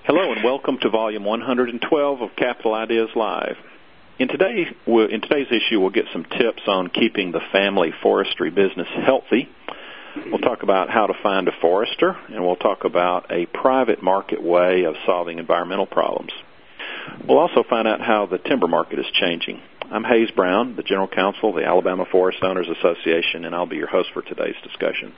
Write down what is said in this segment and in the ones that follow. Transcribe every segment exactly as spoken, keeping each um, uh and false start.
Hello and welcome to Volume one hundred twelve of Capital Ideas Live. In today's, in today's issue, we'll get some tips on keeping the family forestry business healthy. We'll talk about how to find a forester, and we'll talk about a private market way of solving environmental problems. We'll also find out how the timber market is changing. I'm Hayes Brown, the General Counsel of the Alabama Forest Owners Association, and I'll be your host for today's discussion.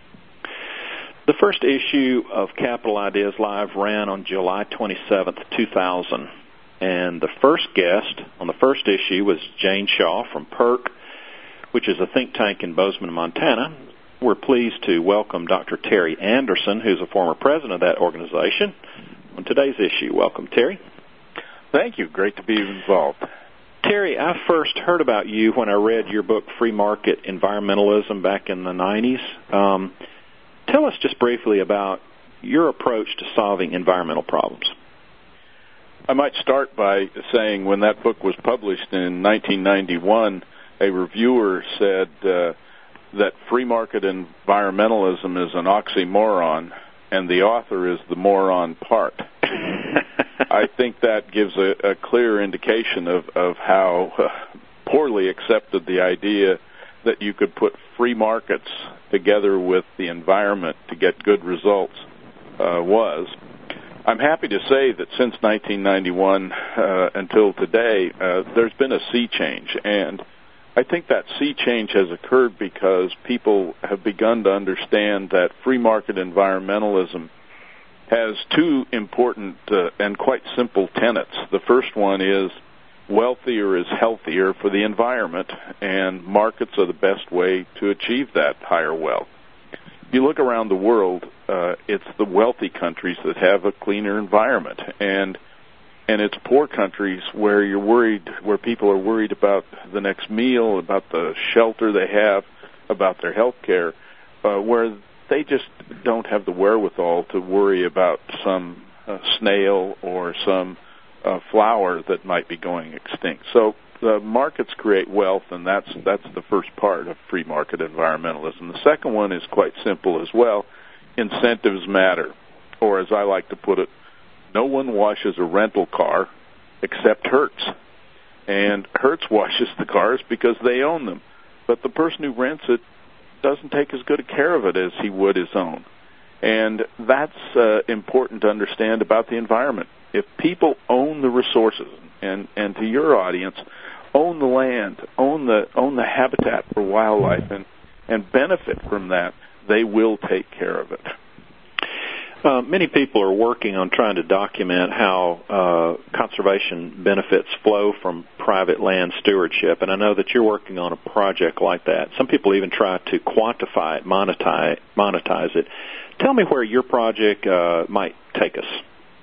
The first issue of Capital Ideas Live ran on July twenty-seventh, two thousand, and the first guest on the first issue was Jane Shaw from PERC, which is a think tank in Bozeman, Montana. We're pleased to welcome Doctor Terry Anderson, who's a former president of that organization, on today's issue. Welcome, Terry. Thank you. Great to be involved. Terry, I first heard about you when I read your book, Free Market Environmentalism, back in the nineties. Um, Tell us just briefly about your approach to solving environmental problems. I might start by saying when that book was published in nineteen ninety-one, a reviewer said uh, that free market environmentalism is an oxymoron, and the author is the moron part. I think that gives a, a clear indication of, of how uh, poorly accepted the idea that you could put free markets together with the environment to get good results uh, was. I'm happy to say that since nineteen ninety-one uh, until today, uh, there's been a sea change, and I think that sea change has occurred because people have begun to understand that free market environmentalism has two important uh, and quite simple tenets. The first one is wealthier is healthier for the environment, and markets are the best way to achieve that higher wealth. If you look around the world, uh, it's the wealthy countries that have a cleaner environment, and and it's poor countries where you're worried, where people are worried about the next meal, about the shelter they have, about their health care, uh, where they just don't have the wherewithal to worry about some uh, snail or some Uh, flower that might be going extinct. So the markets create wealth, and that's that's the first part of free market environmentalism. The second one is quite simple as well. Incentives matter, or as I like to put it, no one washes a rental car except Hertz. And Hertz washes the cars because they own them. But the person who rents it doesn't take as good a care of it as he would his own. And that's uh, important to understand about the environment. If people own the resources, and, and to your audience, own the land, own the own the habitat for wildlife, and, and benefit from that, they will take care of it. Uh, many people are working on trying to document how uh, conservation benefits flow from private land stewardship, and I know that you're working on a project like that. Some people even try to quantify it, monetize, monetize it. Tell me where your project uh, might take us.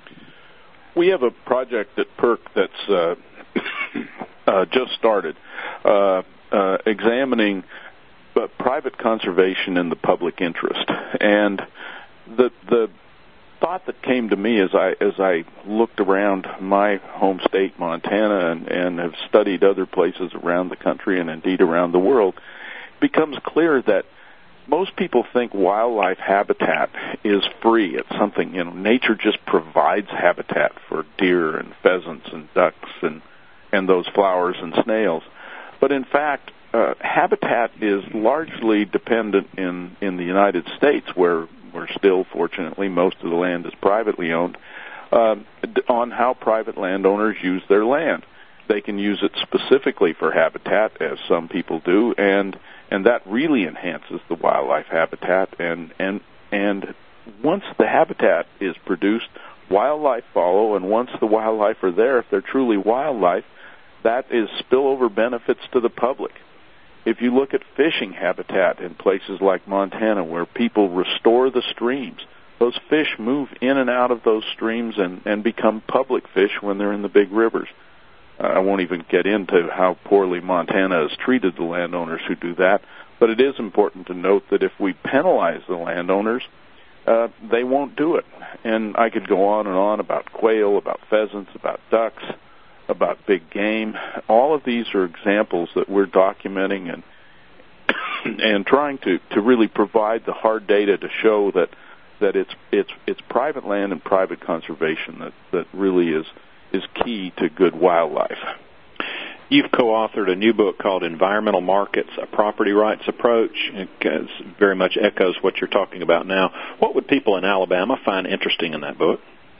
We have a project at PERC that's uh, uh, just started, uh, uh, examining uh, private conservation in the public interest. And the the thought that came to me as I as I looked around my home state, Montana, and, and have studied other places around the country and indeed around the world, becomes clear that most people think wildlife habitat is free. It's something, you know, nature just provides habitat for deer and pheasants and ducks and, and those flowers and snails. But in fact, uh, habitat is largely dependent in, in the United States, where we're still, fortunately, most of the land is privately owned, uh, on how private landowners use their land. They can use it specifically for habitat, as some people do, and and that really enhances the wildlife habitat. And and and once the habitat is produced, wildlife follow, and once the wildlife are there, if they're truly wildlife, that is spillover benefits to the public. If you look at fishing habitat in places like Montana, where people restore the streams, those fish move in and out of those streams and, and become public fish when they're in the big rivers. I won't even get into how poorly Montana has treated the landowners who do that, but it is important to note that if we penalize the landowners, uh, they won't do it. And I could go on and on about quail, about pheasants, about ducks, about big game. All of these are examples that we're documenting and and trying to, to really provide the hard data to show that that it's it's it's private land and private conservation that, that really is is key to good wildlife. You've co-authored a new book called Environmental Markets, a Property Rights Approach. It very much echoes what you're talking about now. What would people in Alabama find interesting in that book?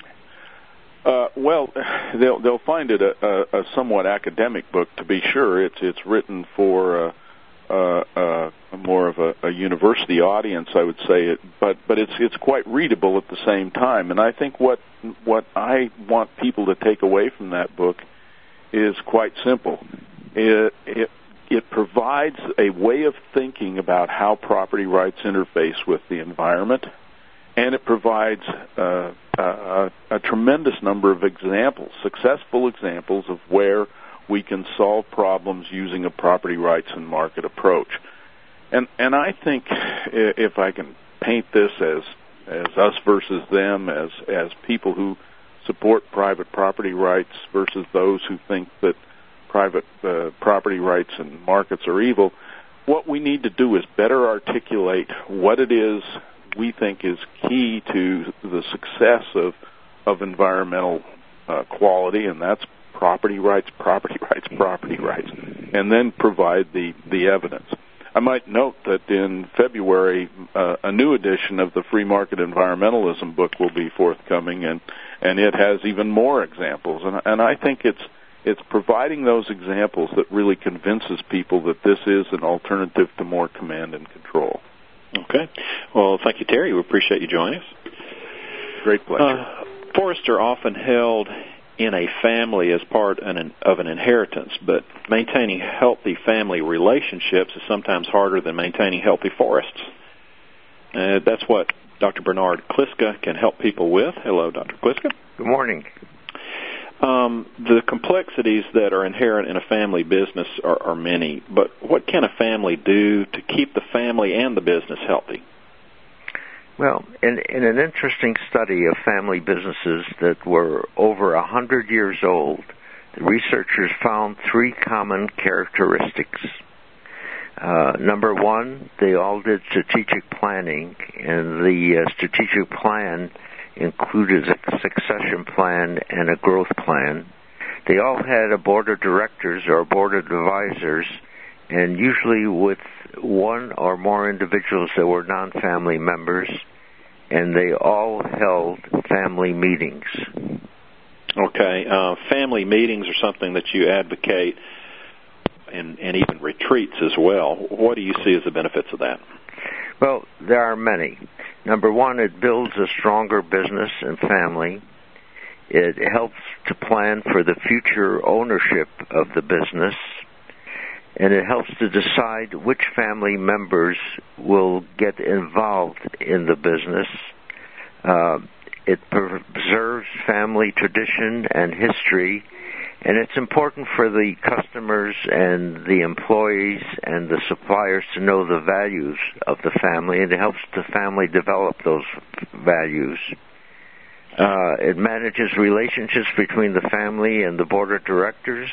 Uh, well, they'll they'll find it a, a, a somewhat academic book, to be sure. It's it's written for uh, uh, uh, more of a, a university audience, I would say. It, but but it's it's quite readable at the same time. And I think what what I want people to take away from that book is quite simple. It, it it provides a way of thinking about how property rights interface with the environment, and it provides uh, a, a tremendous number of examples, successful examples of where we can solve problems using a property rights and market approach. And and I think if I can paint this as as us versus them, as as people who support private property rights versus those who think that private uh, property rights and markets are evil, what we need to do is better articulate what it is we think is key to the success of of environmental uh, quality, and that's property rights, property rights, property rights, and then provide the, the evidence. I might note that in February, uh, a new edition of the Free Market Environmentalism book will be forthcoming, and, and it has even more examples. And, and I think it's it's providing those examples that really convinces people that this is an alternative to more command and control. Okay. Well, thank you, Terry. We appreciate you joining us. Great pleasure. Uh, forests are often held in a family as part of an inheritance, but maintaining healthy family relationships is sometimes harder than maintaining healthy forests. Uh, that's what Doctor Bernard Kliska can help people with. Hello, Doctor Kliska. Good morning. Um, the complexities that are inherent in a family business are, are many, but what can a family do to keep the family and the business healthy? Well, in, in an interesting study of family businesses that were over a hundred years old, the researchers found three common characteristics. Uh, number one, they all did strategic planning, and the uh, strategic plan included a succession plan and a growth plan. They all had a board of directors or a board of advisors, and usually with one or more individuals that were non-family members, and they all held family meetings. Okay. Uh, family meetings are something that you advocate, and, and even retreats as well. What do you see as the benefits of that? Well, there are many. Number one, it builds a stronger business and family. It helps to plan for the future ownership of the business, and it helps to decide which family members will get involved in the business. Uh, it preserves family tradition and history, and it's important for the customers and the employees and the suppliers to know the values of the family, and it helps the family develop those values. Uh, it manages relationships between the family and the board of directors,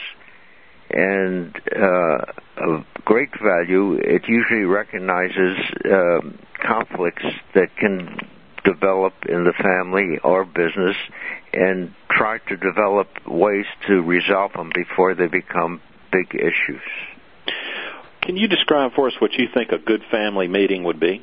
and uh, of great value, it usually recognizes uh, conflicts that can develop in the family or business and try to develop ways to resolve them before they become big issues. Can you describe for us what you think a good family meeting would be?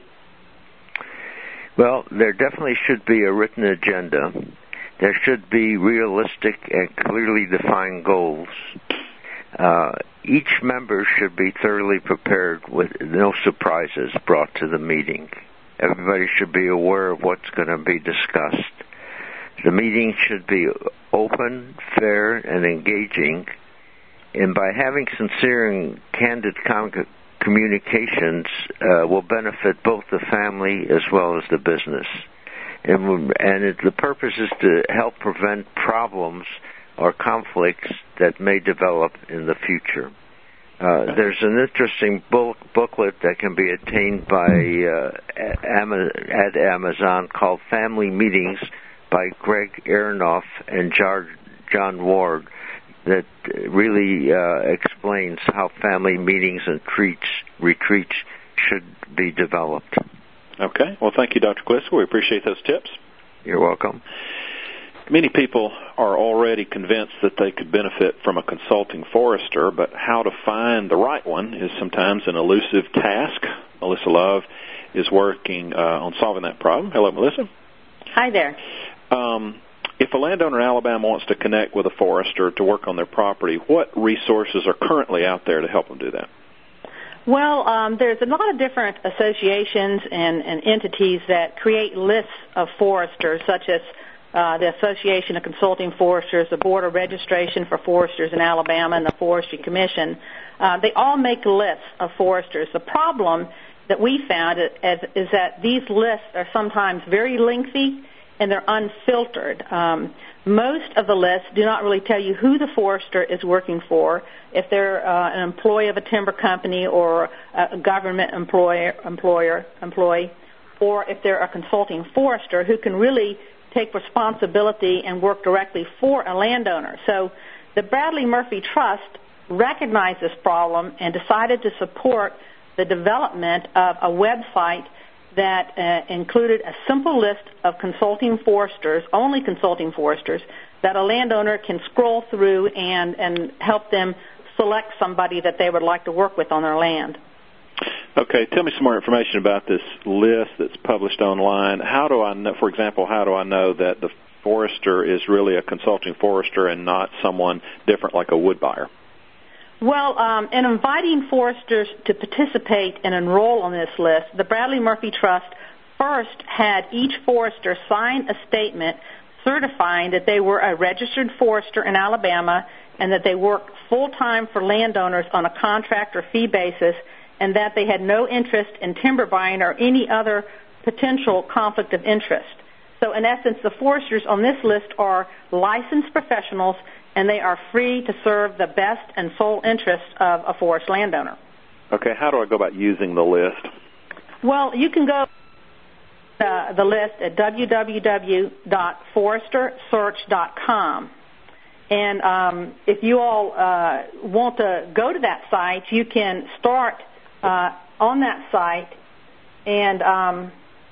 Well, there definitely should be a written agenda. There should be realistic and clearly defined goals. Uh, each member should be thoroughly prepared with no surprises brought to the meeting. Everybody should be aware of what's going to be discussed. The meeting should be open, fair, and engaging. And by having sincere and candid com- communications uh, will benefit both the family as well as the business. And, and it, the purpose is to help prevent problems or conflicts that may develop in the future. Uh, there's an interesting book, booklet that can be obtained by uh, at Amazon called Family Meetings by Greg Aronoff and John Ward that really uh, explains how family meetings and treats, retreats should be developed. Okay. Well, thank you, Doctor Calista. We appreciate those tips. You're welcome. Many people are already convinced that they could benefit from a consulting forester, but how to find the right one is sometimes an elusive task. Melissa Love is working uh, on solving that problem. Hello, Melissa. Hi there. Um, if a landowner in Alabama wants to connect with a forester to work on their property, what resources are currently out there to help them do that? Well, um, there's a lot of different associations and, and entities that create lists of foresters, such as uh, the Association of Consulting Foresters, the Board of Registration for Foresters in Alabama, and the Forestry Commission. Uh, they all make lists of foresters. The problem that we found is, is that these lists are sometimes very lengthy and they're unfiltered. Um, most of the lists do not really tell you who the forester is working for, if they're uh, an employee of a timber company or a government employer, employer, employee, or if they're a consulting forester who can really take responsibility and work directly for a landowner. So the Bradley Murphy Trust recognized this problem and decided to support the development of a website that uh, included a simple list of consulting foresters, only consulting foresters, that a landowner can scroll through and, and help them select somebody that they would like to work with on their land. Okay, tell me some more information about this list that's published online. How do I know, for example, how do I know that the forester is really a consulting forester and not someone different like a wood buyer? Well, um, in inviting foresters to participate and enroll on this list, the Bradley Murphy Trust first had each forester sign a statement certifying that they were a registered forester in Alabama and that they worked full-time for landowners on a contract or fee basis, and that they had no interest in timber buying or any other potential conflict of interest. So in essence, the foresters on this list are licensed professionals, and they are free to serve the best and sole interests of a forest landowner. Okay, how do I go about using the list? Well, you can go to uh, the list at w w w dot forester search dot com. And um, if you all uh, want to go to that site, you can start uh, on that site, and um,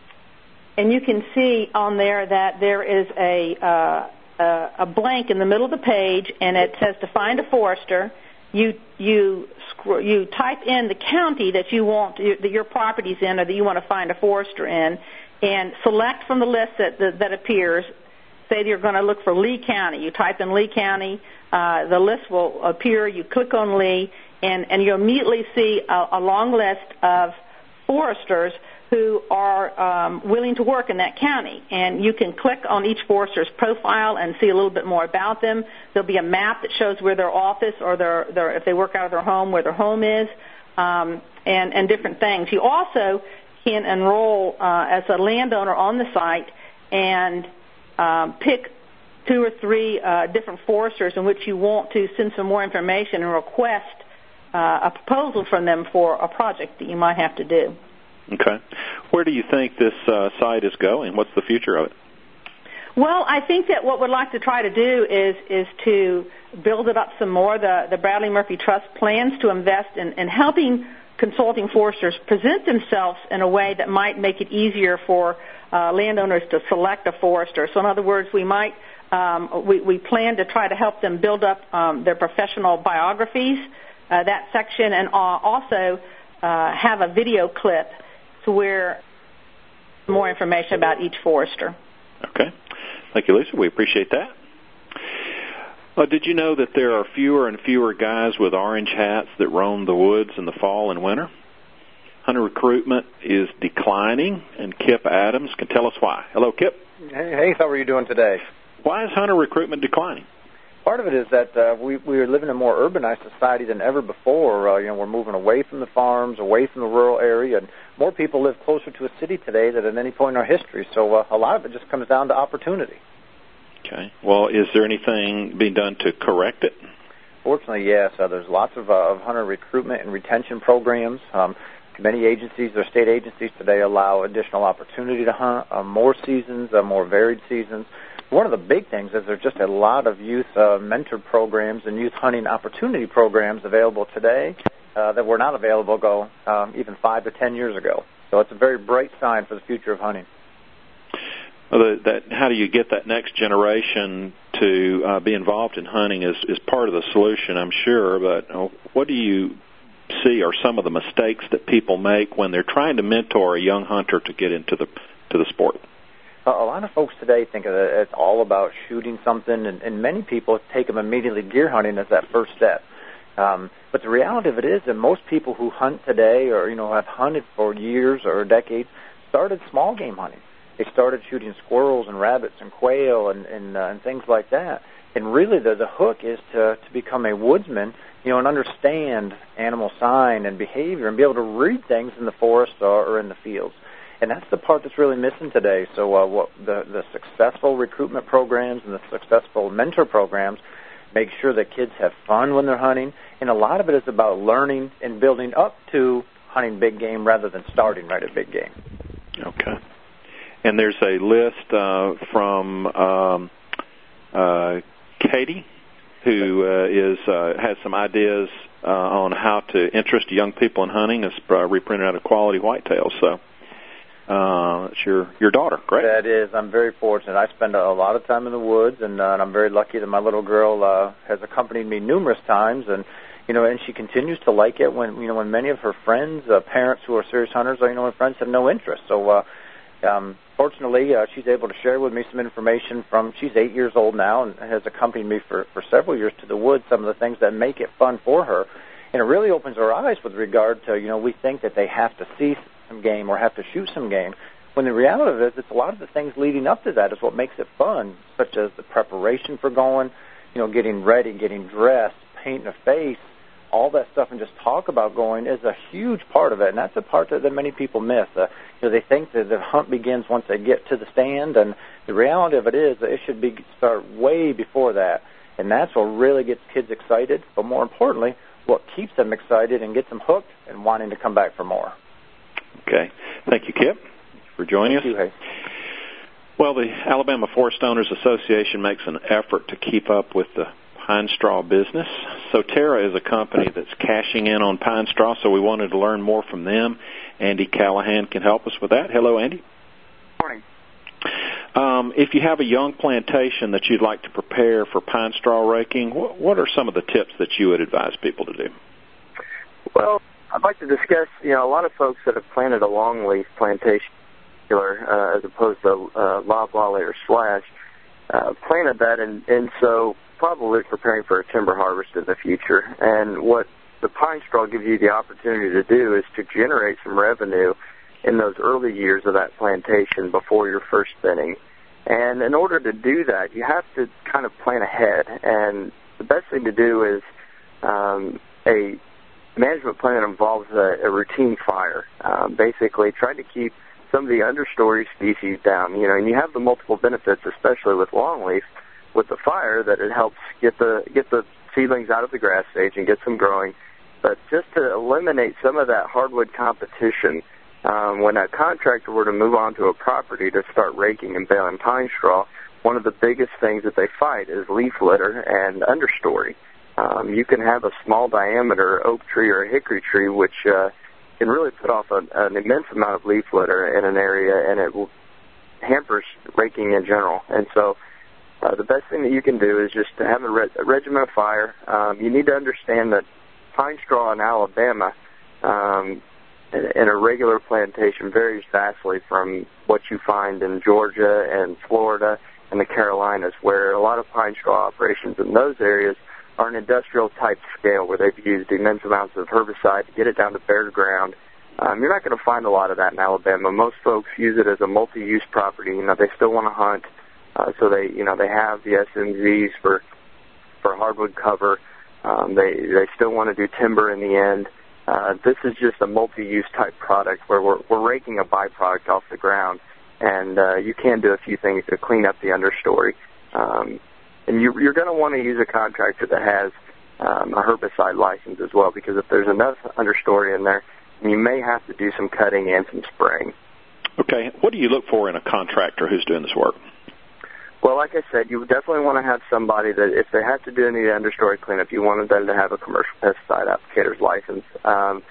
and you can see on there that there is a uh, Uh, a blank in the middle of the page, and it says to find a forester. You you sc- you type in the county that you want to, that your property's in, or that you want to find a forester in, and select from the list that that, that appears. Say you're going to look for Lee County. You type in Lee County. Uh, the list will appear. You click on Lee, and and you immediately see a, a long list of foresters who are um, willing to work in that county. And you can click on each forester's profile and see a little bit more about them. There'll be a map that shows where their office or their, their if they work out of their home, where their home is, um, and, and different things. You also can enroll uh, as a landowner on the site and um, pick two or three uh, different foresters in which you want to send some more information and request uh, a proposal from them for a project that you might have to do. Okay. Where do you think this uh, site is going? What's the future of it? Well, I think that what we'd like to try to do is is to build it up some more. The, the Bradley Murphy Trust plans to invest in, in helping consulting foresters present themselves in a way that might make it easier for uh, landowners to select a forester. So in other words, we might um, we, we plan to try to help them build up um, their professional biographies, uh, that section, and uh, also uh, have a video clip to where more information about each forester. Okay. Thank you, Lisa. We appreciate that. Uh, did you know that there are fewer and fewer guys with orange hats that roam the woods in the fall and winter? Hunter recruitment is declining, and Kip Adams can tell us why. Hello, Kip. Hey, hey, how are you doing today? Why is hunter recruitment declining? Part of it is that uh, we we are living in a more urbanized society than ever before. Uh, you know, we're moving away from the farms, away from the rural area, and more people live closer to a city today than at any point in our history. So uh, a lot of it just comes down to opportunity. Okay. Well, is there anything being done to correct it? Fortunately, yes. Uh, there's lots of, uh, of hunter recruitment and retention programs. Um, many agencies, or state agencies today, allow additional opportunity to hunt, uh, more seasons, uh, more varied seasons. One of the big things is there's just a lot of youth uh, mentor programs and youth hunting opportunity programs available today uh, that were not available go um, even five to ten years ago. So it's a very bright sign for the future of hunting. Well, that, how do you get that next generation to uh, be involved in hunting is, is part of the solution, I'm sure, but uh, what do you see are some of the mistakes that people make when they're trying to mentor a young hunter to get into the to the sport? Uh, a lot of folks today think that it's all about shooting something, and, and many people take them immediately deer hunting as that first step. Um, but the reality of it is that most people who hunt today or, you know, have hunted for years or decades started small game hunting. They started shooting squirrels and rabbits and quail and, and, uh, and things like that. And really the, the hook is to, to become a woodsman, you know, and understand animal sign and behavior and be able to read things in the forest or, or in the fields. And that's the part that's really missing today. So uh, what the, the successful recruitment programs and the successful mentor programs make sure that kids have fun when they're hunting. And a lot of it is about learning and building up to hunting big game rather than starting right at big game. Okay. And there's a list uh, from um, uh, Katie, who uh, is uh, has some ideas uh, on how to interest young people in hunting. It's uh, reprinted out of Quality Whitetails. So uh, it's your your daughter, correct? That is. I'm very fortunate. I spend a lot of time in the woods, and, uh, and I'm very lucky that my little girl uh, has accompanied me numerous times, and you know, and she continues to like it. When you know, when many of her friends, uh, parents who are serious hunters, you know, her friends have no interest. So. Uh, Um, fortunately, uh, she's able to share with me some information from, she's eight years old now and has accompanied me for, for several years to the woods, some of the things that make it fun for her. And it really opens her eyes with regard to, you know, we think that they have to see some game or have to shoot some game, when the reality of it is it's a lot of the things leading up to that is what makes it fun, such as the preparation for going, you know, getting ready, getting dressed, painting a face, all that stuff, and just talk about going is a huge part of it, and that's a part that, that many people miss. Uh, you know, they think that the hunt begins once they get to the stand, and the reality of it is that it should be start way before that, and that's what really gets kids excited, but more importantly, what keeps them excited and gets them hooked and wanting to come back for more. Okay. Thank you, Kip, for joining Thank us. You, hey. Well, the Alabama Forest Owners Association makes an effort to keep up with the pine straw business. Soterra is a company that's cashing in on pine straw, so we wanted to learn more from them. Andy Callahan can help us with that. Hello, Andy. Morning. Um, if you have a young plantation that you'd like to prepare for pine straw raking, what, what are some of the tips that you would advise people to do? Well, I'd like to discuss, you know, a lot of folks that have planted a longleaf plantation, uh, as opposed to uh, loblolly or slash, uh, planted that, and, and so probably preparing for a timber harvest in the future. And what the pine straw gives you the opportunity to do is to generate some revenue in those early years of that plantation before your first thinning. And in order to do that, you have to kind of plan ahead. And the best thing to do is um, a management plan that involves a, a routine fire. Um, basically, trying to keep some of the understory species down. You know, and you have the multiple benefits, especially with longleaf, with the fire, that it helps get the get the seedlings out of the grass stage and get them growing. But just to eliminate some of that hardwood competition, um, when a contractor were to move on to a property to start raking and baling pine straw, one of the biggest things that they fight is leaf litter and understory. Um, you can have a small diameter oak tree or a hickory tree, which uh, can really put off a, an immense amount of leaf litter in an area, and it will hampers raking in general. And so Uh, the best thing that you can do is just to have a, re- a regimen of fire. Um, you need to understand that pine straw in Alabama um, in, in a regular plantation varies vastly from what you find in Georgia and Florida and the Carolinas, where a lot of pine straw operations in those areas are an industrial-type scale where they've used immense amounts of herbicide to get it down to bare ground. Um, you're not going to find a lot of that in Alabama. Most folks use it as a multi-use property. You know, they still want to hunt. Uh, so they, you know, they have the S M Zs for for hardwood cover. Um, they they still want to do timber in the end. Uh, this is just a multi-use type product where we're we're raking a byproduct off the ground, and uh, you can do a few things to clean up the understory. Um, and you, you're going to want to use a contractor that has um, a herbicide license as well, because if there's enough understory in there, you may have to do some cutting and some spraying. Okay, what do you look for in a contractor who's doing this work? Well, like I said, you definitely want to have somebody that if they have to do any understory cleanup, you want them to have a commercial pesticide applicator's license. Um,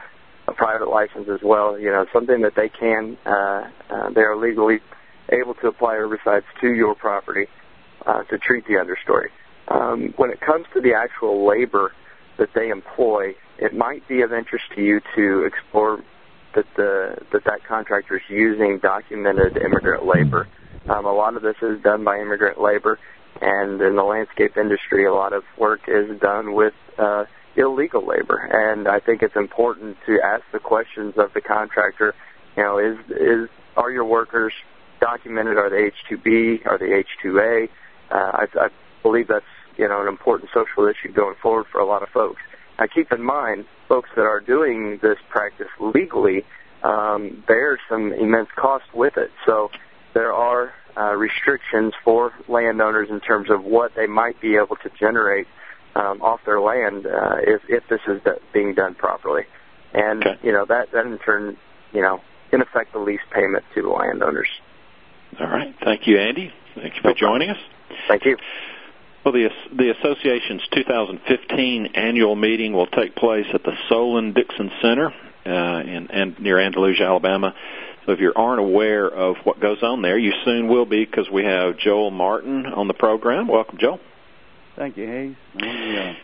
a private license as well. You know, something that they can, uh, uh, they are legally able to apply herbicides to your property uh, to treat the understory. Um, when it comes to the actual labor that they employ, it might be of interest to you to explore that the that that contractor is using documented immigrant labor. Um, a lot of this is done by immigrant labor, and in the landscape industry, a lot of work is done with uh, illegal labor. And I think it's important to ask the questions of the contractor. You know, is is are your workers documented? Are they H two B? Are they H two A? Uh, I, I believe that's, you know, an important social issue going forward for a lot of folks. Now, keep in mind, folks that are doing this practice legally, um, bear some immense cost with it. So there are uh, restrictions for landowners in terms of what they might be able to generate um, off their land uh, if, if this is being done properly. And, okay. you know, that, that in turn, you know, can affect the lease payment to the landowners. All right. Thank you, Andy. Thank you for no joining us. Thank you. Well, the the association's two thousand fifteen annual meeting will take place at the Solon Dixon Center uh, in, in near Andalusia, Alabama. So if you aren't aware of what goes on there, you soon will be, because we have Joel Martin on the program. Welcome, Joel. Thank you, Hayes. Yeah.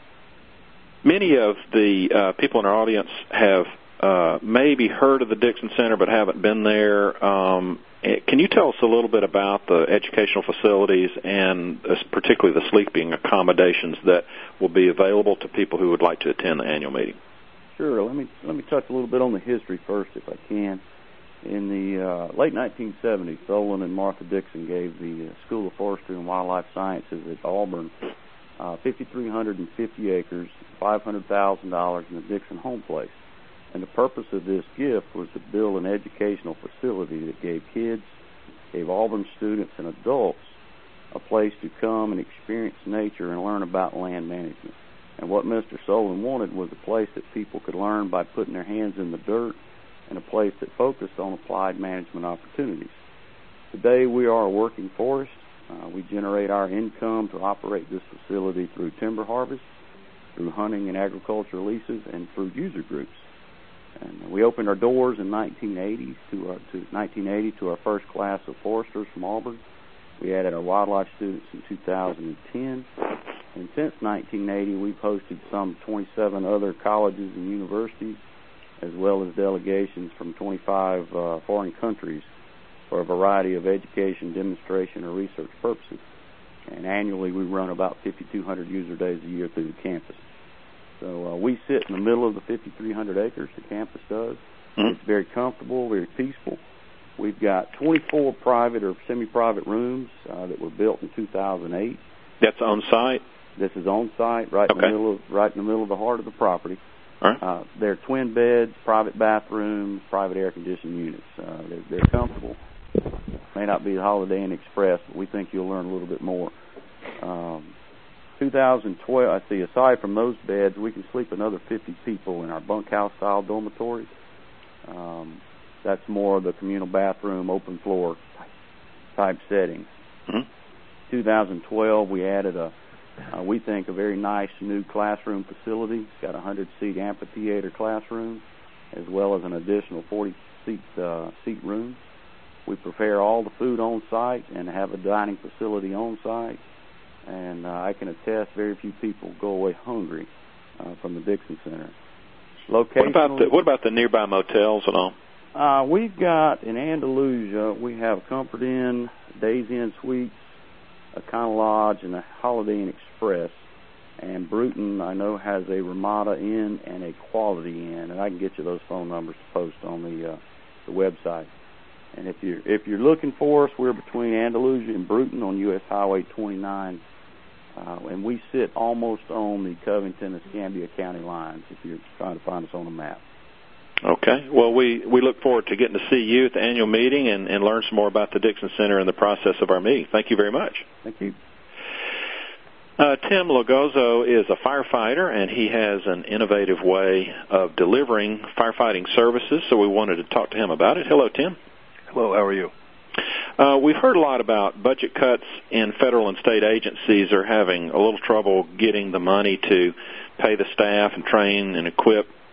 Many of the uh, people in our audience have uh, maybe heard of the Dixon Center but haven't been there. Um, Can you tell us a little bit about the educational facilities and uh, particularly the sleeping accommodations that will be available to people who would like to attend the annual meeting? Sure. Let me let me touch a little bit on the history first, if I can. In the uh, late nineteen seventies, Solon and Martha Dixon gave the uh, School of Forestry and Wildlife Sciences at Auburn uh, five thousand three hundred fifty acres, five hundred thousand dollars in the Dixon home place. And the purpose of this gift was to build an educational facility that gave kids, gave Auburn students and adults a place to come and experience nature and learn about land management. And what Mister Solon wanted was a place that people could learn by putting their hands in the dirt, and a place that focused on applied management opportunities. Today we are a working forest. Uh, we generate our income to operate this facility through timber harvest, through hunting and agricultural leases, and through user groups. And we opened our doors in nineteen eighty to our to nineteen eighty to our first class of foresters from Auburn. We added our wildlife students in two thousand ten, and since nineteen eighty we've hosted some twenty-seven other colleges and universities, as well as delegations from twenty-five uh, foreign countries for a variety of education, demonstration, or research purposes. And annually we run about five thousand two hundred user days a year through the campus. So uh, we sit in the middle of the five thousand three hundred acres the campus does. Mm-hmm. It's very comfortable, very peaceful. We've got twenty-four private or semi-private rooms uh, that were built in two thousand eight. That's on site? This is on site, right, okay. in the middle of, right in the middle of the heart of the property. All right. Uh, they're twin beds, private bathrooms, private air conditioned units. Uh, they're, they're comfortable. May not be the Holiday Inn Express, but we think you'll learn a little bit more. Um, two thousand twelve, I see, aside from those beds, we can sleep another fifty people in our bunkhouse-style dormitories. Um, that's more of the communal bathroom, open floor type settings. Mm-hmm. two thousand twelve, we added a, uh, we think, a very nice new classroom facility. It's got a one hundred seat amphitheater classroom, as well as an additional forty seat uh, seat rooms. We prepare all the food on site and have a dining facility on site. And uh, I can attest very few people go away hungry uh, from the Dixon Center. What about the, what about the nearby motels and all? Uh, we've got in Andalusia, we have Comfort Inn, Days Inn Suites, a Econo Lodge, and a Holiday Inn Express. And Bruton, I know, has a Ramada Inn and a Quality Inn, and I can get you those phone numbers to post on the uh, the website. And if you're if you're looking for us, we're between Andalusia and Bruton on U S Highway twenty-nine, uh, and we sit almost on the Covington and Escambia County lines. If you're trying to find us on a map. Okay. Well, we, we look forward to getting to see you at the annual meeting and, and learn some more about the Dixon Center and the process of our meeting. Thank you very much. Thank you. Uh, Tim Logozo is a firefighter, and he has an innovative way of delivering firefighting services, so we wanted to talk to him about it. Hello, Tim. Hello, how are you? Uh, we've heard a lot about budget cuts, and federal and state agencies are having a little trouble getting the money to pay the staff and train and equip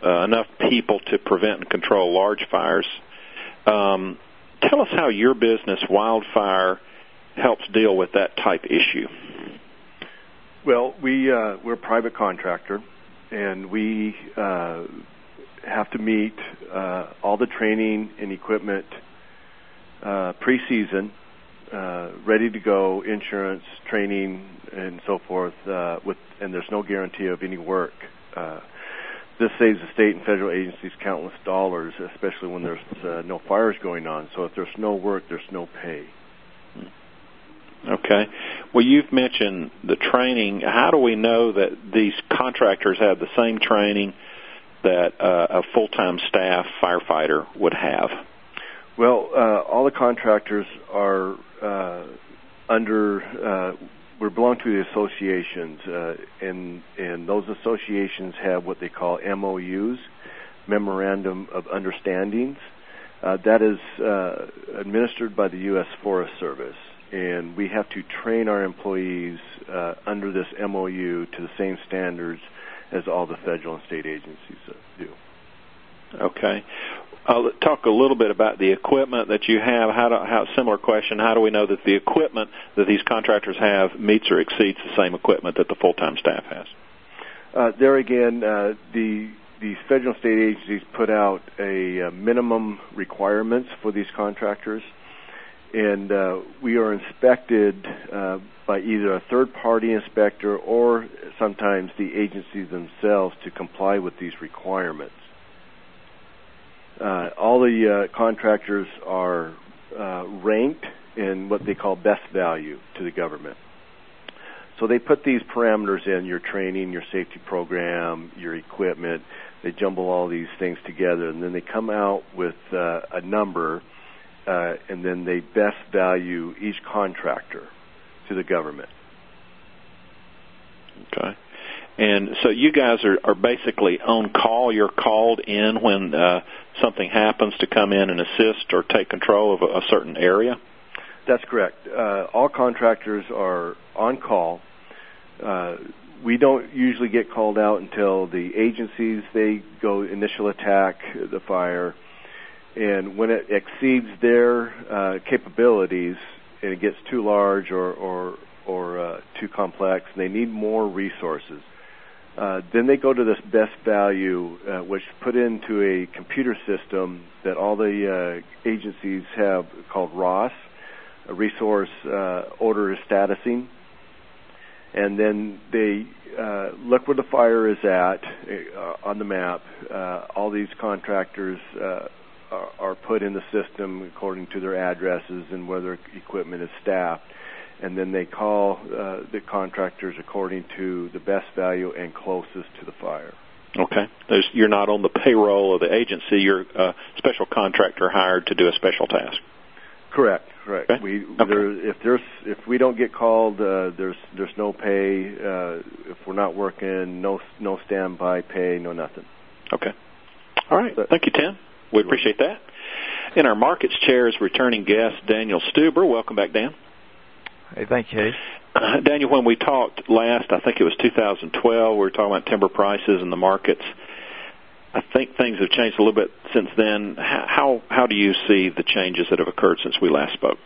uh, enough people to prevent and control large fires. Um, tell us how your business, Wildfire, helps deal with that type issue. Well, we, uh, we're a private contractor, and we uh, have to meet uh, all the training and equipment uh, pre-season, uh, ready to go, insurance, training, and so forth, uh, with, and there's no guarantee of any work. Uh, this saves the state and federal agencies countless dollars, especially when there's uh, no fires going on. So if there's no work, there's no pay. Okay. Well, you've mentioned the training. How do we know that these contractors have the same training that uh, a full-time staff firefighter would have? Well, uh, all the contractors are uh, under, uh, we belong to the associations, uh, and, and those associations have what they call M O Us, Memorandum of Understandings. Uh, that is uh, administered by the U S Forest Service, and we have to train our employees uh, under this M O U to the same standards as all the federal and state agencies uh, do. Okay. Uh, talk a little bit about the equipment that you have. How, do, how similar question, how do we know that the equipment that these contractors have meets or exceeds the same equipment that the full-time staff has? Uh, there again, uh, the the federal and state agencies put out a, a minimum requirements for these contractors, and uh, we are inspected uh, by either a third-party inspector or sometimes the agencies themselves to comply with these requirements. Uh, all the uh, contractors are uh, ranked in what they call best value to the government. So they put these parameters in, your training, your safety program, your equipment. They jumble all these things together, and then they come out with uh, a number, uh, and then they best value each contractor to the government. Okay. And so you guys are, are basically on call. You're called in when uh, something happens to come in and assist or take control of a, a certain area? That's correct. Uh, all contractors are on call. Uh, we don't usually get called out until the agencies, they go initial attack the fire. And when it exceeds their uh, capabilities and it gets too large or, or, or uh, too complex, and they need more resources, Uh, then they go to this best value, uh, which is put into a computer system that all the uh, agencies have called R O S, a Resource uh, Order Statusing. And then they uh, look where the fire is at uh, on the map. Uh, all these contractors uh, are, are put in the system according to their addresses and where their equipment is staffed. And then they call uh, the contractors according to the best value and closest to the fire. Okay. There's, you're not on the payroll of the agency. You're a special contractor hired to do a special task. Correct. Correct. Okay. We okay. there, if there's if we don't get called, uh, there's there's no pay. Uh, if we're not working, no no standby pay, no nothing. Okay. All right. But, thank you, Tim. We appreciate that. In our markets chair is returning guest Daniel Stuber. Welcome back, Dan. Hey, thank you, Hayes. Uh, Daniel, when we talked last, I think it was two thousand twelve, we were talking about timber prices and the markets. I think things have changed a little bit since then. How how do you see the changes that have occurred since we last spoke?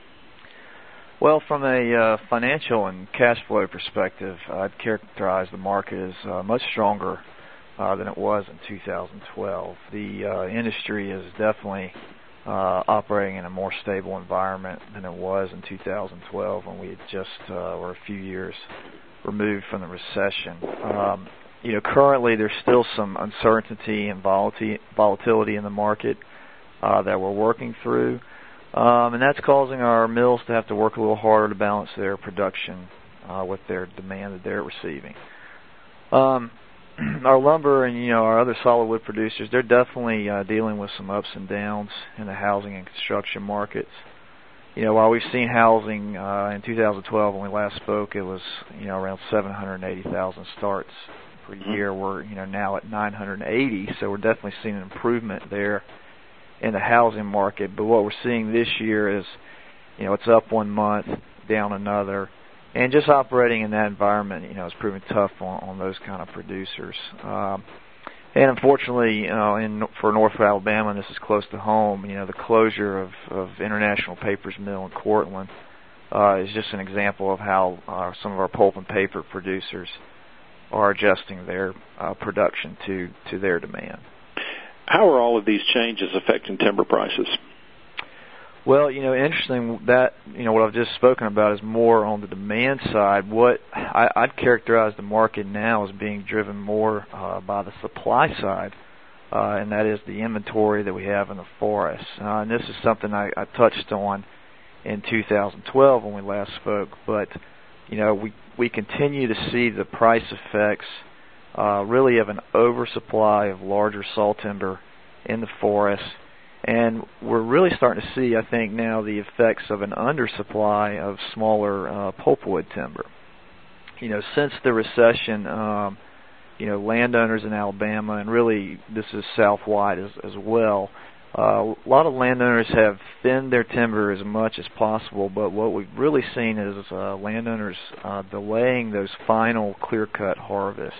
Well, from a uh, financial and cash flow perspective, I'd characterize the market as uh, much stronger uh, than it was in two thousand twelve. The uh, industry is definitely Uh, operating in a more stable environment than it was in two thousand twelve when we had just uh, were a few years removed from the recession. Um, you know, currently there's still some uncertainty and volatility in the market uh, that we're working through, um, and that's causing our mills to have to work a little harder to balance their production uh, with their demand that they're receiving. Um, Our lumber and, you know, our other solid wood producers, they're definitely uh, dealing with some ups and downs in the housing and construction markets. You know, while we've seen housing uh, in two thousand twelve when we last spoke, it was, you know, around seven hundred eighty thousand starts per year. We're, you know, now at nine hundred eighty, so we're definitely seeing an improvement there in the housing market. But what we're seeing this year is, you know, it's up one month, down another. And just operating in that environment, you know, is proving tough on, on those kind of producers. Um, And unfortunately, uh, in, for North Alabama, and this is close to home, you know, the closure of, of International Papers Mill in Cortland uh, is just an example of how uh, some of our pulp and paper producers are adjusting their uh, production to, to their demand. How are all of these changes affecting timber prices? Well, you know, interesting that, you know, what I've just spoken about is more on the demand side. What I, I'd characterize the market now as being driven more uh, by the supply side, uh, and that is the inventory that we have in the forest. Uh, and this is something I, I touched on in two thousand twelve when we last spoke. But, you know, we, we continue to see the price effects uh, really of an oversupply of larger saw timber in the forest. And we're really starting to see, I think, now the effects of an undersupply of smaller uh, pulpwood timber. You know, since the recession, um, you know, landowners in Alabama, and really this is South-wide as, as well, uh, a lot of landowners have thinned their timber as much as possible, but what we've really seen is uh, landowners uh, delaying those final clear-cut harvests.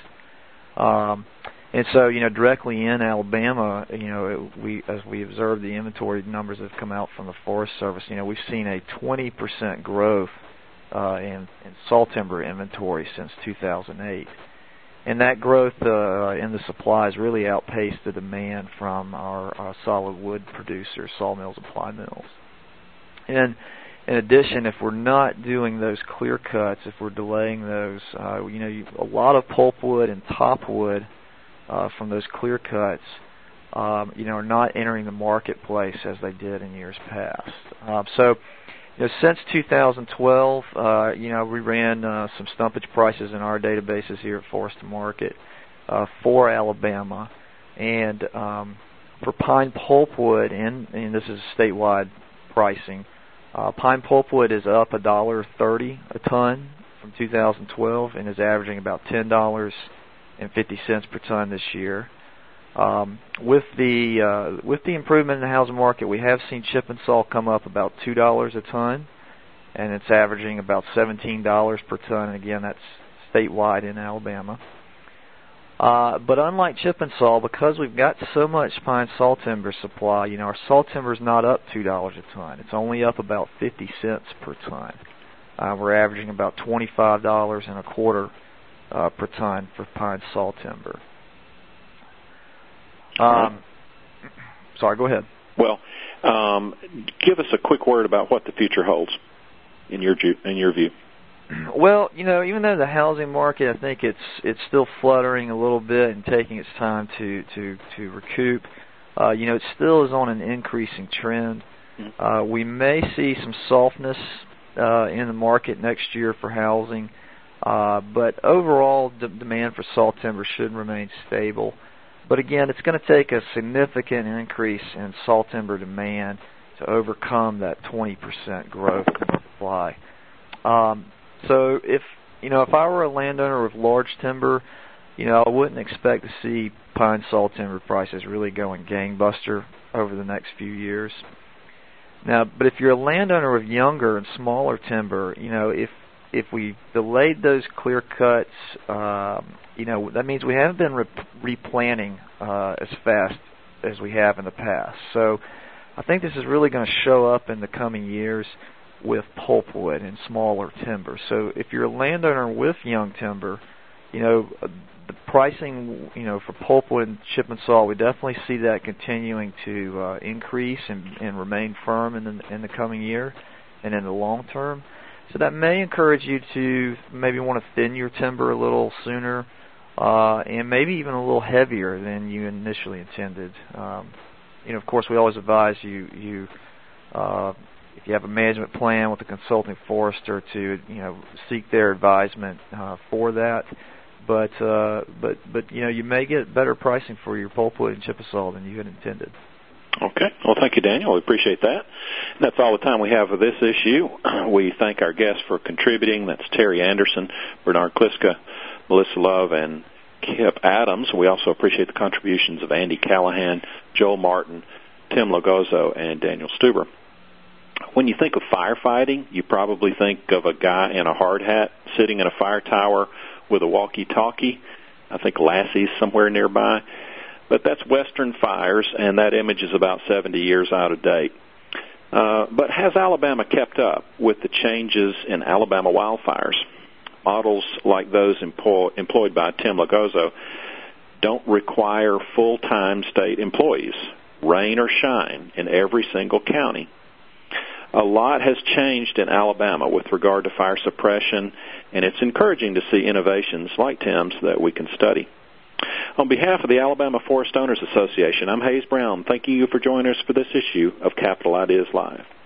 Um, And so, you know, directly in Alabama, you know, it, we as we observe the inventory numbers that have come out from the Forest Service, you know, we've seen a twenty percent growth uh, in, in saw timber inventory since two thousand eight. And that growth uh, in the supply has really outpaced the demand from our, our solid wood producers, sawmills and ply mills. And in addition, if we're not doing those clear cuts, if we're delaying those, uh, you know, you, a lot of pulpwood and topwood Uh, from those clear cuts, um, you know, are not entering the marketplace as they did in years past. Uh, so, you know, since two thousand twelve, uh, you know, we ran uh, some stumpage prices in our databases here at Forest to Market uh, for Alabama, and um, for pine pulpwood, and, and this is statewide pricing. Uh, pine pulpwood is up a dollar thirty a ton from two thousand twelve, and is averaging about ten dollars and fifty cents per ton this year. Um, with the uh, with the improvement in the housing market, we have seen chip and saw come up about two dollars a ton, and it's averaging about seventeen dollars per ton. And again, that's statewide in Alabama. Uh, but unlike chip and saw, because we've got so much pine saw timber supply, you know, our saw timber is not up two dollars a ton. It's only up about fifty cents per ton. Uh, we're averaging about twenty-five dollars and a quarter Uh, per ton for pine saw timber. Um, sorry, go ahead. Well, um, give us a quick word about what the future holds in your in your view. Well, you know, even though the housing market, I think it's it's still fluttering a little bit and taking its time to to to recoup. Uh, you know, it still is on an increasing trend. Uh, we may see some softness uh, in the market next year for housing. Uh, but overall, the demand for saw timber should remain stable. But again, it's going to take a significant increase in saw timber demand to overcome that twenty percent growth in supply. Um, so if, you know, if I were a landowner with large timber, you know, I wouldn't expect to see pine saw timber prices really going gangbuster over the next few years. Now, but if you're a landowner with younger and smaller timber, you know, if If we delayed those clear cuts, um, you know, that means we haven't been re- replanting uh, as fast as we have in the past. So I think this is really going to show up in the coming years with pulpwood and smaller timber. So if you're a landowner with young timber, you know, the pricing, you know, for pulpwood and chip and saw, we definitely see that continuing to uh, increase and, and remain firm in the, in the coming year and in the long term. So that may encourage you to maybe want to thin your timber a little sooner, uh, and maybe even a little heavier than you initially intended. Um, you know, of course, we always advise you, you uh, if you have a management plan with a consulting forester, to you know seek their advisement uh, for that. But uh, but but you know you may get better pricing for your pulpwood and chip and saw than you had intended. Okay. Well, thank you, Daniel. We appreciate that. And that's all the time we have for this issue. We thank our guests for contributing. That's Terry Anderson, Bernard Kliska, Melissa Love, and Kip Adams. We also appreciate the contributions of Andy Callahan, Joel Martin, Tim Logozo, and Daniel Stuber. When you think of firefighting, you probably think of a guy in a hard hat sitting in a fire tower with a walkie-talkie. I think Lassie's somewhere nearby. But that's Western fires, and that image is about seventy years out of date. Uh, but has Alabama kept up with the changes in Alabama wildfires? Models like those employ, employed by Tim Lagozo don't require full-time state employees, rain or shine, in every single county. A lot has changed in Alabama with regard to fire suppression, and it's encouraging to see innovations like Tim's that we can study. On behalf of the Alabama Forest Owners Association, I'm Hayes Brown, thanking you for joining us for this issue of Capital Ideas Live.